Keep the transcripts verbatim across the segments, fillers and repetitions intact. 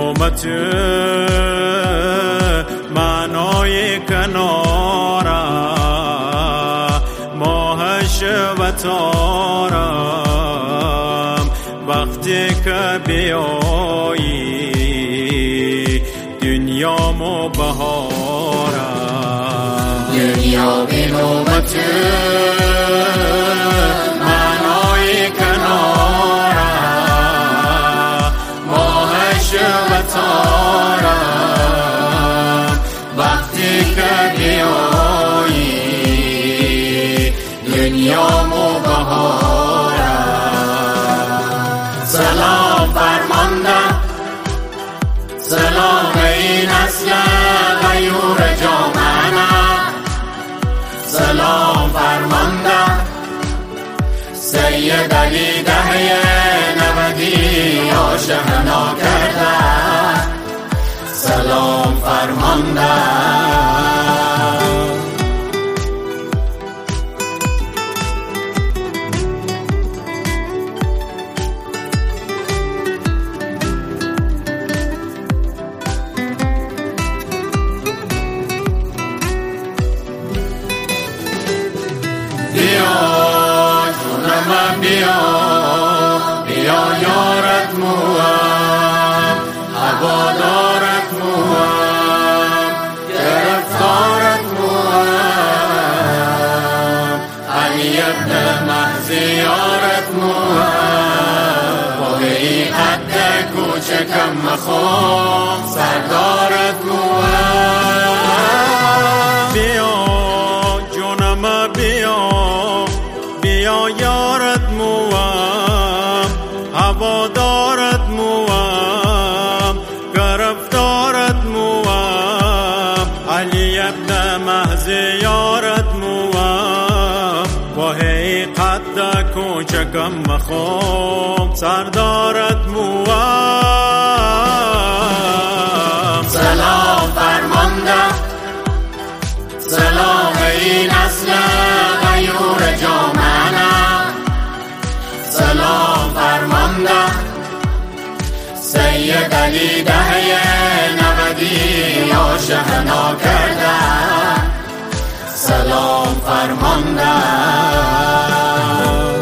نومت معنای کنارم ماهش و تارم وقتی که بیایی دنیامو بهارم دنیا بی نومت معنای کنارم ماهش و تارم وقتی که بیایی دنیامو بهارم سلام فرماندم سلام این اصل غیور جامعنا سلام فرماندم سید علی دهه نودی آشنا کردن سلام فرماندم بیا بیا یارت موام هوادارت موام گرفتارت موام علی ابن مهدی یارت موام باقی قد کوچکم مخوام سردارت موام بیا جونم بیا بیا یارت موام هوادارت موام گرفتارت موام علی ابن مهدی یارت موام با هی قد کوچکم مخوام سردارت موام سلام فرماندم سلام این اصل غیور جامعنا سلام فرماندم سید علی دهه نودی آشنا کردن سلام فرماندم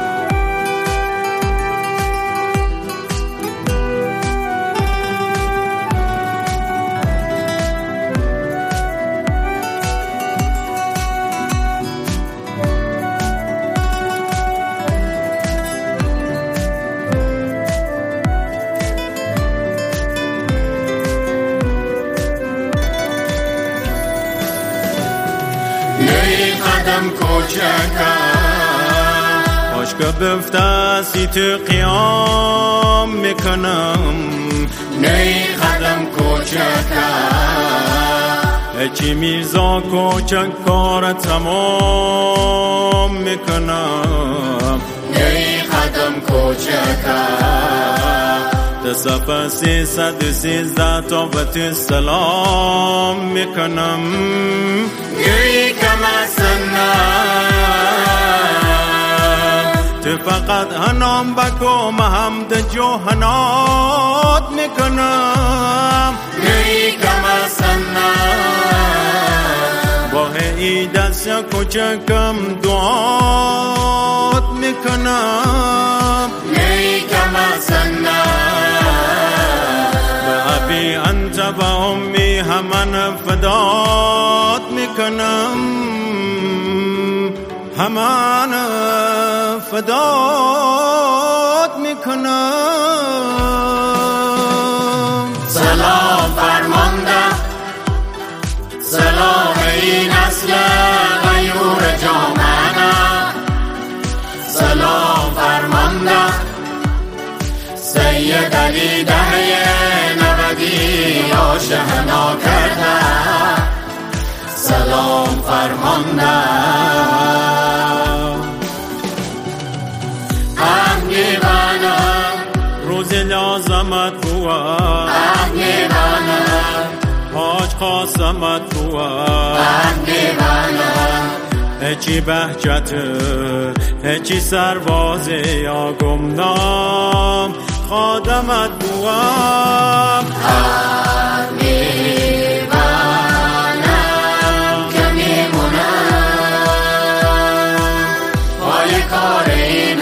قدم کوچکم باش که بفته تو قیام میکنم نی قدم کوچکم هچی میرزا کوچک کار تمام میکنم نی قدم کوچکم صفحه سیصد و سیزده تا بهت سلام میکنم گری کم سنم تو فقط هنام بکو محمد جوهنات میکنم گری کم سنم با هی دست کوچکم دعات میکنم گری کم سنم بی انت و امی همان فدات میکنم همان فدات میکنم سلام فرماندم سلام این اصل غیور جامعنا سلام فرماندم سید علی دهه نودی آشنا کردن سلام فرماندم اهلیوانم روز لازمت بوا اهلیوانم حاج قاسمت بوا اهلیوانم هچی بهجت هچی سربازه یا گمنام خادمت بوام. حق میبنم که میمونم پای کار این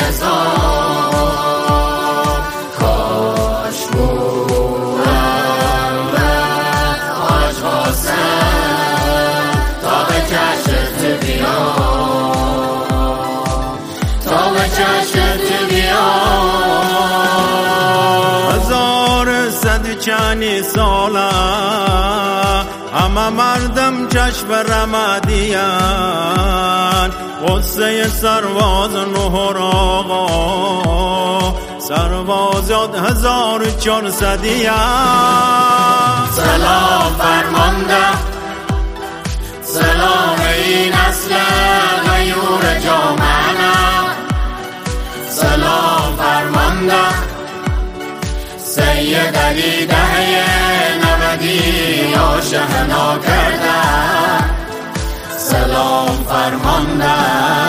نظام. کاش بودم و آج خواستم تا به چشمت بیام، تا به چشمت بیام. هزار صد چنی ساله همه مردم چشم رمدیان، قصه سرواز نهر آقا سرواز یاد هزار چهارصدیان. سلام فرمانده سلام این اصل غیور جامعه. سلام فرمانده سید علی دهه نودی آشنا کرده. سلام فرمانده